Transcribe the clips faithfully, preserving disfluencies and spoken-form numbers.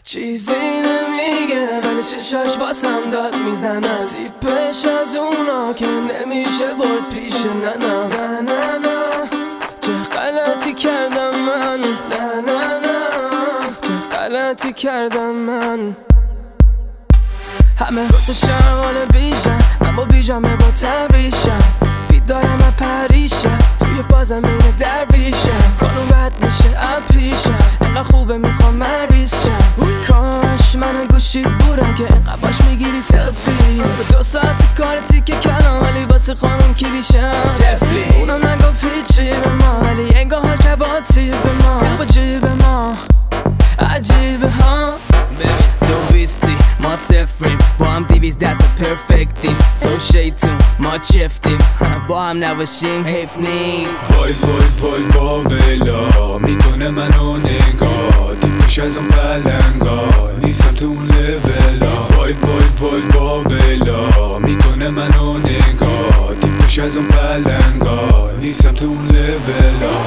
چیزی نمیگه ولی چشاش واسم داد میزنن، زیپش از اونا که نمیشه برد پیش ننم. نه نه نه چه غلطی کردم من، نه نه نه چه غلطی کردم من. همه رو تو شرمانه بیشن اما بیجامه با تبیشم، بیدارم و پریشم توی فازم اینه درویشم. کانون بد میشه اپیشم انقدر خوبه میخوام مریضشم. کاش من گوشید بودم که انقدر باش میگیری سلفی. به دو ساعت کار تیکه کنم ولی واسه خانم کلیشم تفلی. اونم نگفت هیچی به ما ولی انگاه حال که با تیب ما با جیب ما عجیبه ها. ببین تو بیستی ما صفریم با هم دیویز دست پرفکتیم، تو شیطون ما چفتیم با هم نباشیم حیف نیست. وای وای وای با ویلا میکنه منو نگاه، تیپش از اون پلنگا نیستم تو اون لولا. وای وای وای با ویلا میکنه منو نگاه، تیپش از اون پلنگا نیستم تو اون لولا.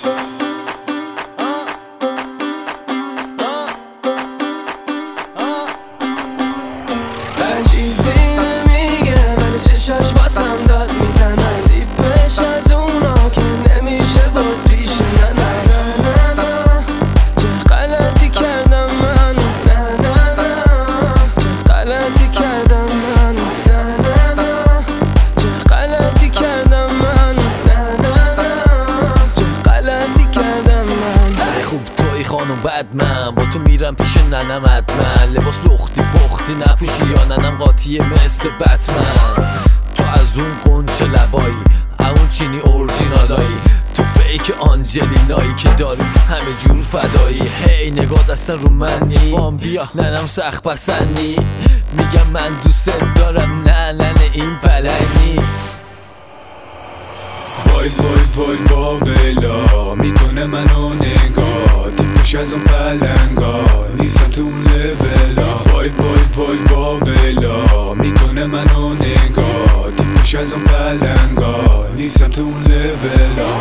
چیزی نمیگه ولی چشاش واسم داد میزنن، زیپش از اونا که نمیشه بود پیش ننم. نه نه نه چه غلطی کردم من، نه نه نه چه غلطی کردم من، نه نه نه چه غلطی کردم من، نه نه نه چه غلطی کردم من. خوب توی خانم بد من با تو میرم پیش ننم حتما، لباس لختی پختی نپوشی یا ننم قاطیه مثل بتمن. تو از اون قنچه لبایی اون چینی اورجینالایی، تو فیک آنجلینایی که داری همه جور فدایی. هی نگاه دستن رو منی بام بیا ننم سخت پسندی، میگم من دوست دارم نه ننه این پلنگی. وای وای وای با ویلا میکنه منو نگاه، تیپش از اون پلنگا نیستم تو اون لولا. وای وای وای با ویلا میکنه منو نگاه، تیپش از اون پلنگا نیستم تو اون لولا.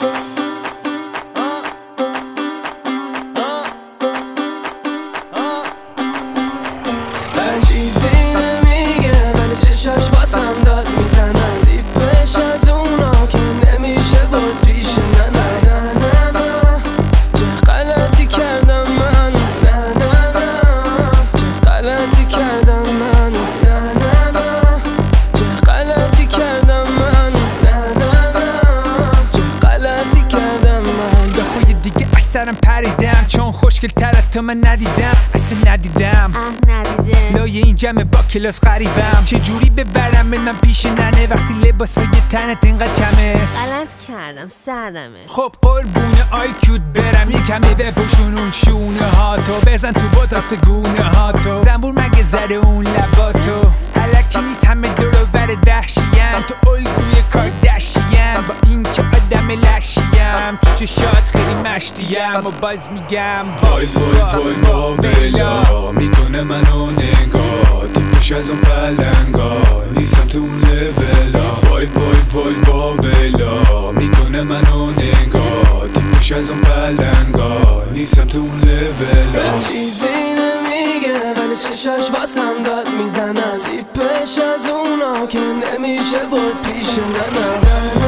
چیزی نمیگه ولی چشاش واسم داد میزنن، زیپش از اونا که نمیشه بود پیش ننم. نه نه نه چه غلطی کردم من، نه نه نه چه غلطی کردم من، نه نه نه چه غلطی کردم من، نه نه نه چه غلطی کردم من. به خوی دیگه اثرم پریدم چون خوشگل ترت تو من ندیدم اصلا ندیدم لایه این جمع با کلاس غریبم. چجوری ببرم منم پیش ننه وقتی لباسای تنت اینقدر کمه؟ غلط کردم سرمه. خب قربونه آی کیوت برم یه کمی بپوشون اون شونه ها تو، بزن تو بوتاکس گونه ها تو، زنبور مگه زده اون لبا تو. الکی نیست همه دور و بر دهشیم، تو الگوی کاردشیم با این که آدم لشیم، تو چشات خیلی مشتیم و باز میگم وای وای وای با ویلا میکنه منو نگاه، تیپش از اون پلنگا نیستم تو اون لولا. وای وای وای با ویلا میکنه منو نگاه، تیپش از اون پلنگا نیستم تو اون لولا. چیزی نمیگه ولی چشاش واسم داد میزنن، زیپش از اونا که نمیشه بود پیش ننم.